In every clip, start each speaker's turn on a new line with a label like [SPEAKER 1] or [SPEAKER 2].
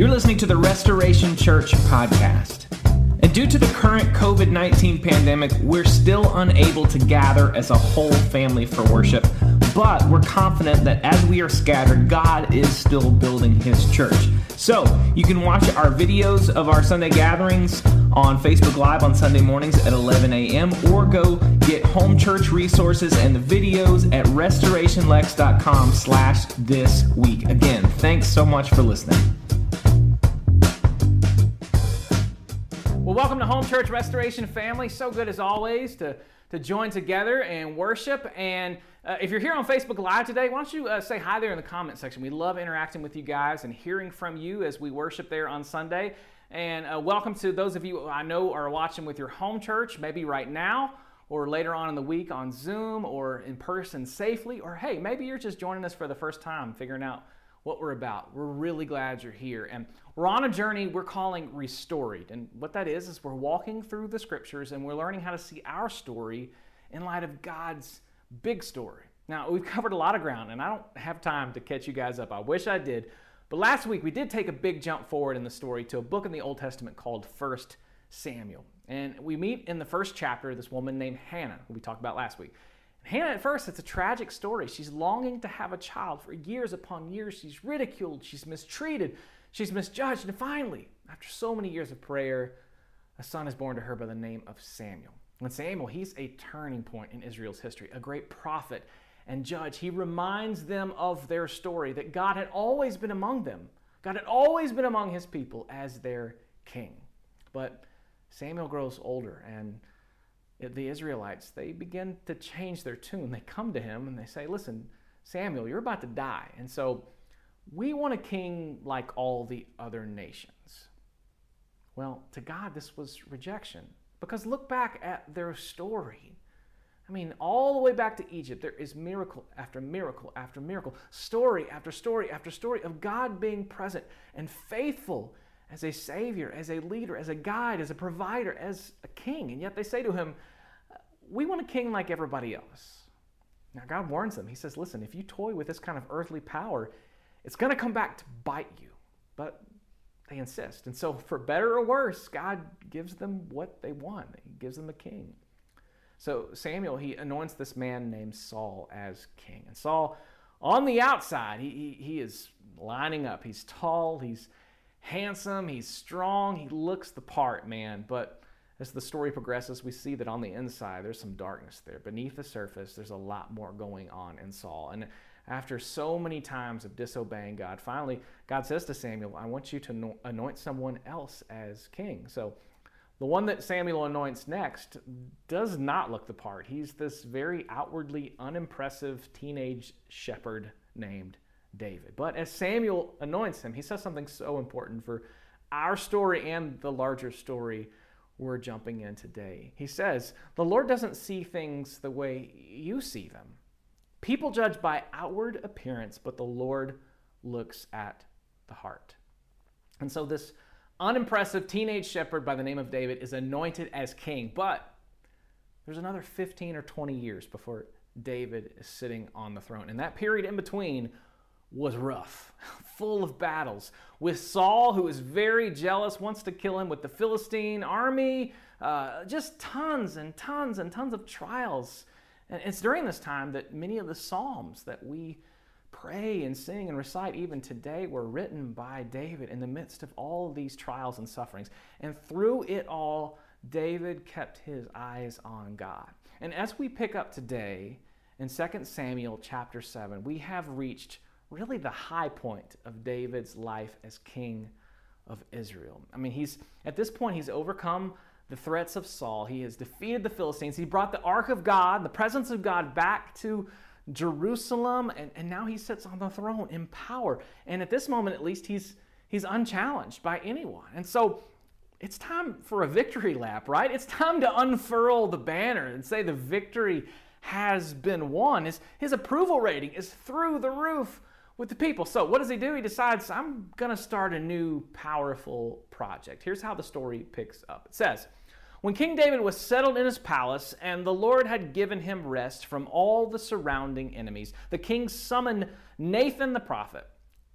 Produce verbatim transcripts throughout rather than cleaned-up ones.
[SPEAKER 1] You're listening to the Restoration Church podcast. And due to the current covid nineteen pandemic, we're still unable to gather as a whole family for worship. But we're confident that as we are scattered, God is still building His church. So you can watch our videos of our Sunday gatherings on Facebook Live on Sunday mornings at eleven a.m. or go get home church resources and the videos at restorationlex.com slash this week. Again, thanks so much for listening. Well, welcome to Home Church Restoration family. So good as always to, to join together and worship. And uh, if you're here on Facebook Live today, why don't you uh, say hi there in the comment section. We love interacting with you guys and hearing from you as we worship there on Sunday. And uh, welcome to those of you I know are watching with your home church, maybe right now or later on in the week on Zoom or in person safely. Or hey, maybe you're just joining us for the first time, figuring out what we're about. We're really glad you're here. And we're on a journey we're calling Restoried. And what that is, is we're walking through the scriptures and we're learning how to see our story in light of God's big story. Now, we've covered a lot of ground and I don't have time to catch you guys up. I wish I did. But last week we did take a big jump forward in the story to a book in the Old Testament called First Samuel. And we meet in the first chapter this woman named Hannah, who we talked about last week. Hannah, at first, it's a tragic story. She's longing to have a child for years upon years. She's ridiculed, she's mistreated, she's misjudged, and finally, after so many years of prayer, a son is born to her by the name of Samuel. And Samuel, he's a turning point in Israel's history, a great prophet and judge. He reminds them of their story, that God had always been among them. God had always been among his people as their king. But Samuel grows older, and the Israelites, they begin to change their tune. They come to him and they say, listen, Samuel, you're about to die. And so we want a king like all the other nations. Well, to God, this was rejection. Because look back at their story. I mean, all the way back to Egypt, there is miracle after miracle after miracle, story after story after story of God being present and faithful as a savior, as a leader, as a guide, as a provider, as a king. And yet they say to him, we want a king like everybody else. Now God warns them. He says, listen, if you toy with this kind of earthly power, it's going to come back to bite you. But they insist. And so for better or worse, God gives them what they want. He gives them a king. So Samuel, he anoints this man named Saul as king. And Saul, on the outside, he, he, he is lining up. He's tall, he's handsome, he's strong, he looks the part, man. But as the story progresses, we see that on the inside, there's some darkness there. Beneath the surface, there's a lot more going on in Saul. And after so many times of disobeying God, finally, God says to Samuel, I want you to anoint someone else as king. So the one that Samuel anoints next does not look the part. He's this very outwardly unimpressive teenage shepherd named David. But as Samuel anoints him, he says something so important for our story and the larger story we're jumping in today. He says, the Lord doesn't see things the way you see them. People judge by outward appearance, but the Lord looks at the heart. And so this unimpressive teenage shepherd by the name of David is anointed as king, but there's another fifteen or twenty years before David is sitting on the throne. And that period in between was rough, full of battles, with Saul, who is very jealous, wants to kill him, with the Philistine army, uh, just tons and tons and tons of trials. And it's during this time that many of the Psalms that we pray and sing and recite even today were written by David in the midst of all of these trials and sufferings. And through it all, David kept his eyes on God. And as we pick up today in Second Samuel chapter seven, we have reached really the high point of David's life as king of Israel. I mean, he's at this point, he's overcome the threats of Saul. He has defeated the Philistines. He brought the ark of God, the presence of God, back to Jerusalem, and, and now he sits on the throne in power. And at this moment, at least, he's he's unchallenged by anyone. And so it's time for a victory lap, right? It's time to unfurl the banner and say the victory has been won. His, his approval rating is through the roof with the people. So what does he do? He decides, I'm going to start a new powerful project. Here's how the story picks up. It says, when King David was settled in his palace and the Lord had given him rest from all the surrounding enemies, the king summoned Nathan the prophet.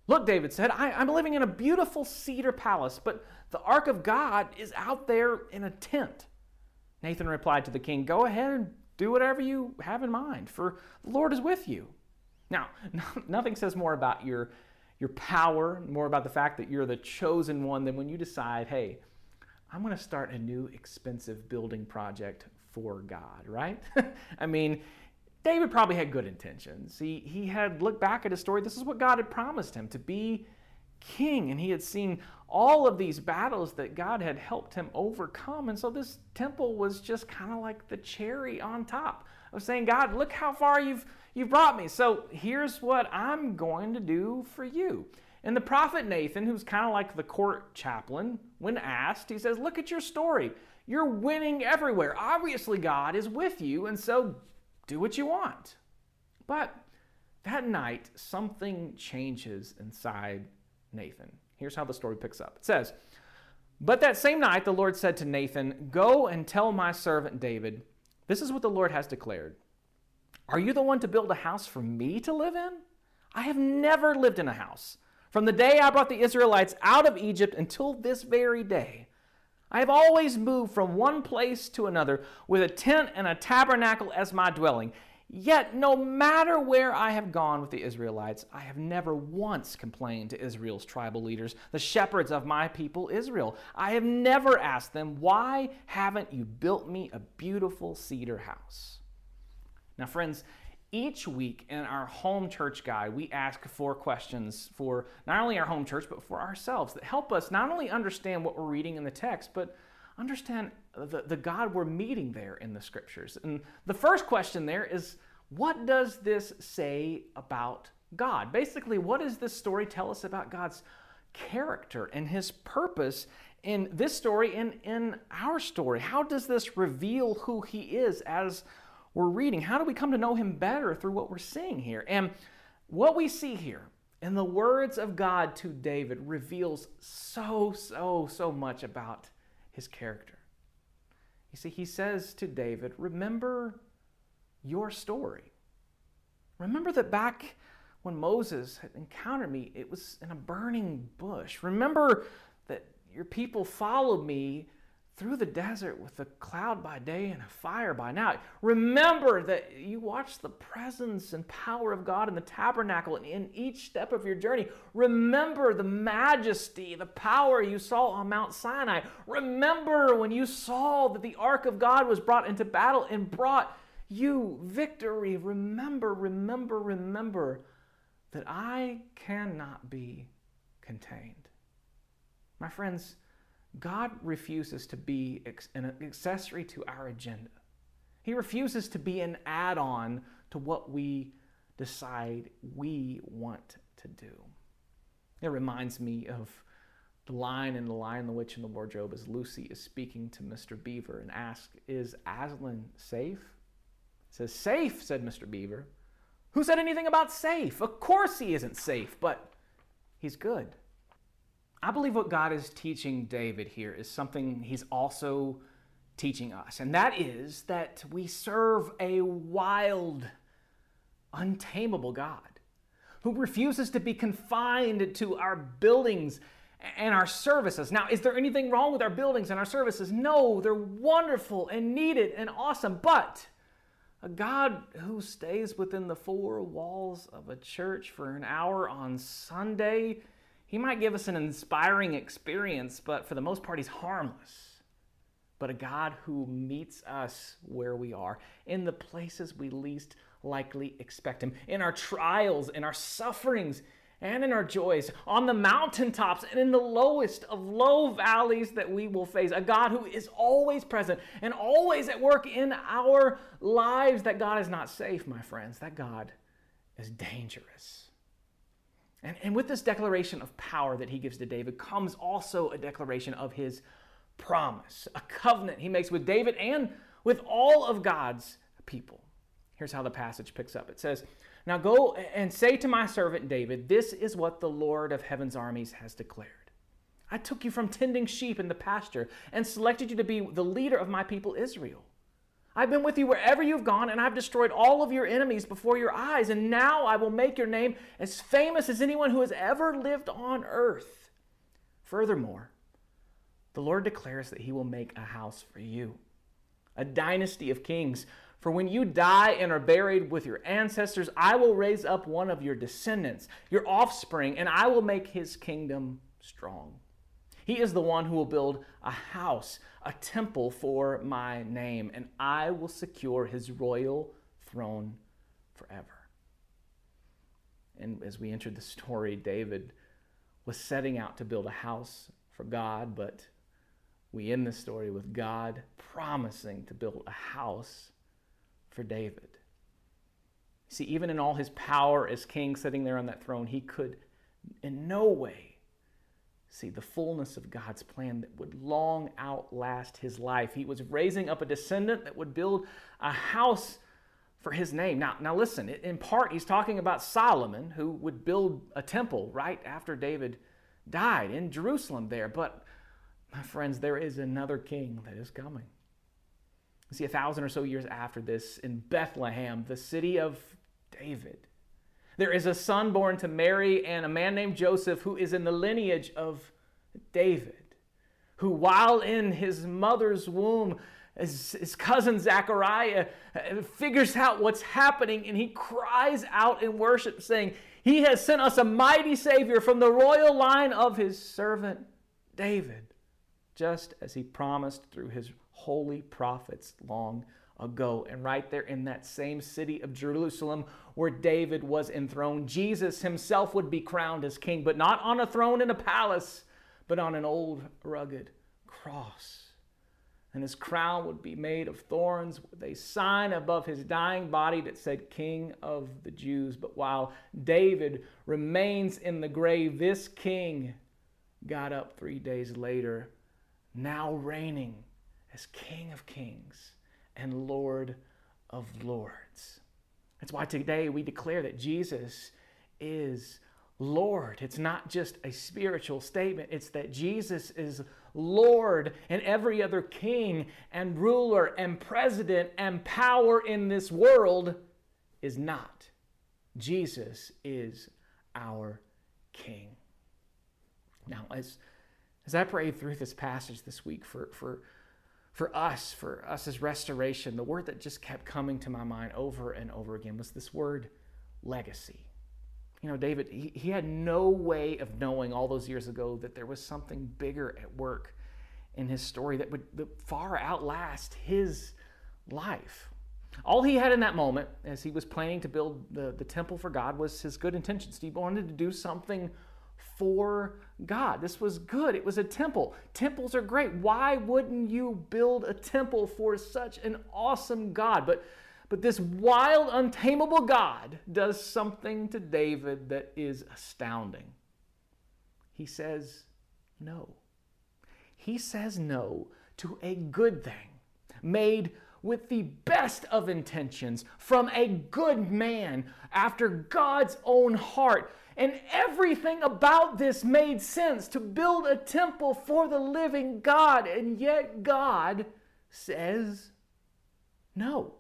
[SPEAKER 1] Look, David said, I, I'm living in a beautiful cedar palace, but the ark of God is out there in a tent. Nathan replied to the king, go ahead and do whatever you have in mind, for the Lord is with you. Now, nothing says more about your, your power, more about the fact that you're the chosen one than when you decide, hey, I'm going to start a new expensive building project for God, right? I mean, David probably had good intentions. He, he had looked back at his story. This is what God had promised him, to be king. And he had seen all of these battles that God had helped him overcome. And so this temple was just kind of like the cherry on top of saying, God, look how far you've, you've brought me. So here's what I'm going to do for you. And the prophet Nathan, who's kind of like the court chaplain, when asked, he says, look at your story. You're winning everywhere. Obviously, God is with you, and so do what you want. But that night, something changes inside Nathan. Here's how the story picks up. It says, but that same night, the Lord said to Nathan, go and tell my servant David, this is what the Lord has declared. Are you the one to build a house for me to live in? I have never lived in a house. From the day I brought the Israelites out of Egypt until this very day, I have always moved from one place to another with a tent and a tabernacle as my dwelling. Yet no matter where I have gone with the Israelites, I have never once complained to Israel's tribal leaders, the shepherds of my people Israel. I have never asked them, why haven't you built me a beautiful cedar house? Now, friends, each week in our home church guide, we ask four questions for not only our home church, but for ourselves that help us not only understand what we're reading in the text, but understand the, the God we're meeting there in the scriptures. And the first question there is, what does this say about God? Basically, what does this story tell us about God's character and his purpose in this story and in our story? How does this reveal who he is as we're reading? How do we come to know him better through what we're seeing here? And what we see here in the words of God to David reveals so, so, so much about his character. You see, he says to David, remember your story. Remember that back when Moses had encountered me, it was in a burning bush. Remember that your people followed me through the desert with a cloud by day and a fire by night. Remember that you watched the presence and power of God in the tabernacle and in each step of your journey. Remember the majesty, the power you saw on Mount Sinai. Remember when you saw that the ark of God was brought into battle and brought you victory. Remember, remember, remember that I cannot be contained. My friends, God refuses to be an accessory to our agenda. He refuses to be an add-on to what we decide we want to do. It reminds me of the line in The Lion, the Witch, and the Wardrobe as Lucy is speaking to Mister Beaver and asks, is Aslan safe? It says, safe, said Mister Beaver. Who said anything about safe? Of course he isn't safe, but he's good. I believe what God is teaching David here is something he's also teaching us, and that is that we serve a wild, untamable God who refuses to be confined to our buildings and our services. Now, is there anything wrong with our buildings and our services? No, they're wonderful and needed and awesome, but a God who stays within the four walls of a church for an hour on Sunday, he might give us an inspiring experience, but for the most part, he's harmless. But a God who meets us where we are, in the places we least likely expect him, in our trials, in our sufferings, and in our joys, on the mountaintops and in the lowest of low valleys that we will face. A God who is always present and always at work in our lives. That God is not safe, my friends. That God is dangerous. And, and with this declaration of power that he gives to David comes also a declaration of his promise, a covenant he makes with David and with all of God's people. Here's how the passage picks up. It says, now go and say to my servant David, this is what the Lord of heaven's armies has declared. I took you from tending sheep in the pasture and selected you to be the leader of my people Israel. I've been with you wherever you've gone, and I've destroyed all of your enemies before your eyes, and now I will make your name as famous as anyone who has ever lived on earth. Furthermore, the Lord declares that he will make a house for you, a dynasty of kings. For when you die and are buried with your ancestors, I will raise up one of your descendants, your offspring, and I will make his kingdom strong. He is the one who will build a house, a temple for my name, and I will secure his royal throne forever. And as we entered the story, David was setting out to build a house for God, but we end the story with God promising to build a house for David. See, even in all his power as king sitting there on that throne, he could in no way see the fullness of God's plan that would long outlast his life. He was raising up a descendant that would build a house for his name. Now, now listen, in part he's talking about Solomon, who would build a temple right after David died in Jerusalem there. But my friends, there is another king that is coming. You see, a thousand or so years after this, in Bethlehem, the city of David, there is a son born to Mary and a man named Joseph who is in the lineage of David, who while in his mother's womb, his, his cousin Zechariah figures out what's happening, and he cries out in worship saying, he has sent us a mighty Savior from the royal line of his servant David, just as he promised through his holy prophets long ago. And right there in that same city of Jerusalem where David was enthroned, Jesus himself would be crowned as king, but not on a throne in a palace, but on an old rugged cross. And his crown would be made of thorns with a sign above his dying body that said, King of the Jews. But while David remains in the grave, this king got up three days later, now reigning as King of Kings and Lord of Lords. That's why today we declare that Jesus is Lord. It's not just a spiritual statement. It's that Jesus is Lord, and every other king and ruler and president and power in this world is not. Jesus is our King. Now, as, as I prayed through this passage this week for, for, for us, for us as Restoration, the word that just kept coming to my mind over and over again was this word, legacy. You know, David, he, he had no way of knowing all those years ago that there was something bigger at work in his story that would that far outlast his life. All he had in that moment, as he was planning to build the, the temple for God, was his good intentions. He wanted to do something for God. This was good. It was a temple. Temples are great. Why wouldn't you build a temple for such an awesome God? But But this wild, untamable God does something to David that is astounding. He says no. He says no to a good thing made with the best of intentions from a good man after God's own heart. And everything about this made sense, to build a temple for the living God. And yet God says no.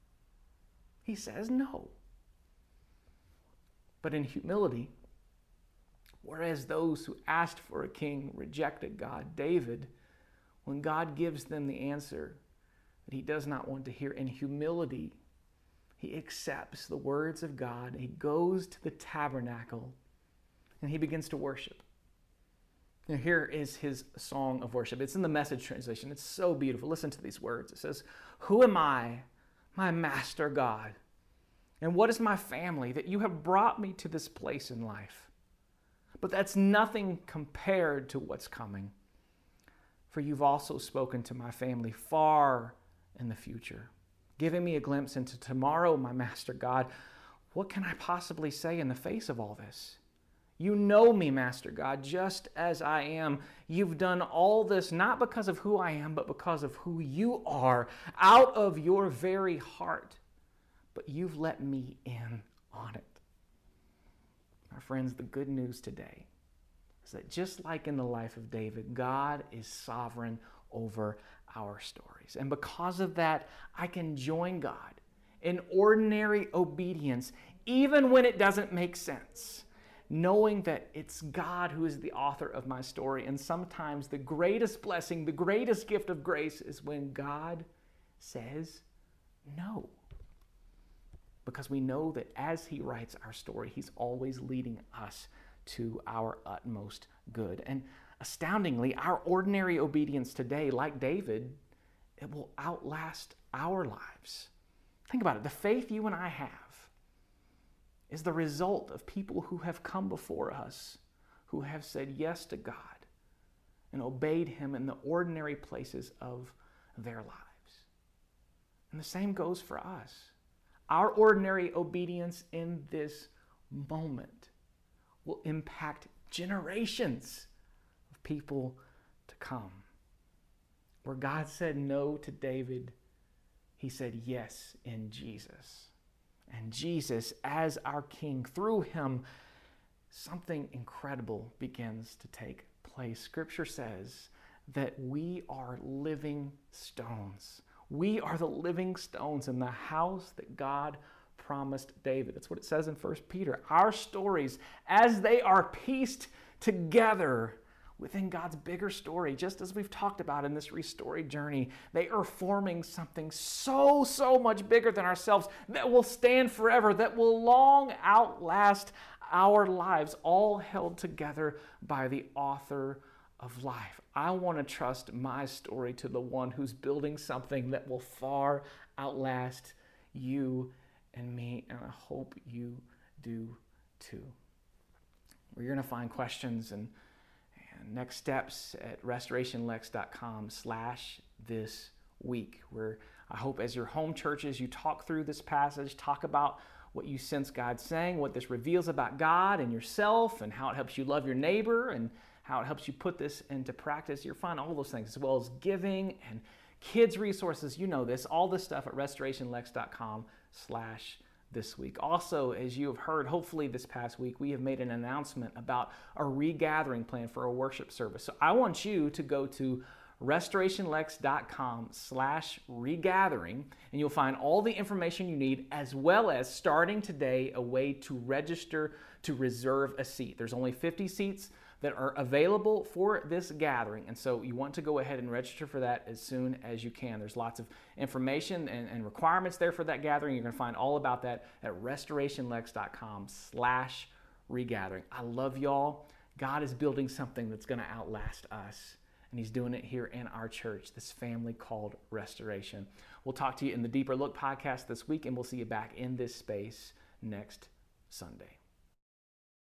[SPEAKER 1] He says no. But in humility, whereas those who asked for a king rejected God, David, when God gives them the answer that he does not want to hear, in humility, he accepts the words of God. He goes to the tabernacle and he begins to worship. Now, here is his song of worship. It's in the Message translation. It's so beautiful. Listen to these words. It says, "Who am I, my master God? And what is my family that you have brought me to this place in life? But that's nothing compared to what's coming. For you've also spoken to my family far in the future, giving me a glimpse into tomorrow, my master God. What can I possibly say in the face of all this? You know me, Master God, just as I am. You've done all this not because of who I am, but because of who you are, out of your very heart. But you've let me in on it." My friends, the good news today is that just like in the life of David, God is sovereign over our stories. And because of that, I can join God in ordinary obedience, even when it doesn't make sense, knowing that it's God who is the author of my story. And sometimes the greatest blessing, the greatest gift of grace is when God says no. Because we know that as he writes our story, he's always leading us to our utmost good. And astoundingly, our ordinary obedience today, like David, it will outlast our lives. Think about it. The faith you and I have is the result of people who have come before us, who have said yes to God and obeyed him in the ordinary places of their lives. And the same goes for us. Our ordinary obedience in this moment will impact generations of people to come. Where God said no to David, he said yes in Jesus. And Jesus, as our King, through him, something incredible begins to take place. Scripture says that we are living stones. We are the living stones in the house that God promised David. That's what it says in First Peter. Our stories, as they are pieced together within God's bigger story, just as we've talked about in this restory journey, they are forming something so, so much bigger than ourselves that will stand forever, that will long outlast our lives, all held together by the author of life. I want to trust my story to the one who's building something that will far outlast you and me, and I hope you do too. We're going to find questions and next steps at restorationlex.com slash this week, where I hope as your home churches, you talk through this passage, talk about what you sense God saying, what this reveals about God and yourself, and how it helps you love your neighbor, and how it helps you put this into practice. You'll find all those things, as well as giving and kids resources. You know this, all this stuff at restorationlex.com slash this week. Also, as you have heard, hopefully this past week, we have made an announcement about a regathering plan for a worship service. So I want you to go to restorationlex.com slash regathering, and you'll find all the information you need, as well as starting today a way to register to reserve a seat. There's only fifty seats that are available for this gathering, and so you want to go ahead and register for that as soon as you can. There's lots of information and, and requirements there for that gathering. You're going to find all about that at restorationlex.com slash regathering. I love y'all. God is building something that's going to outlast us, and he's doing it here in our church, this family called Restoration. We'll talk to you in the Deeper Look podcast this week, and we'll see you back in this space next Sunday.